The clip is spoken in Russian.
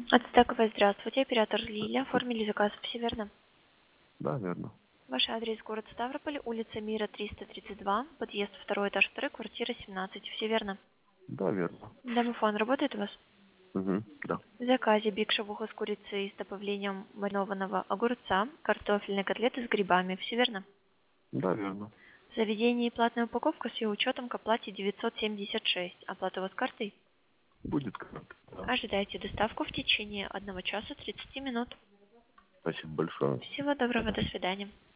Отстаковая, здравствуйте, оператор Лиля. Оформили заказ, все верно? Да, верно. Ваш адрес город Ставрополь, улица Мира, 332, подъезд 2, этаж 2, квартира 17, все верно? Да, верно. Домофон работает у вас? Да. В заказе биг шавуха с курицей с добавлением маринованного огурца, картофельные котлеты с грибами, все верно? Да, верно. В заведении платная упаковка с ее учетом к оплате 976. Оплата у вас картой? Будет карта. Да. Ожидайте доставку в течение 1 часа 30 минут. Спасибо большое. Всего доброго, до свидания.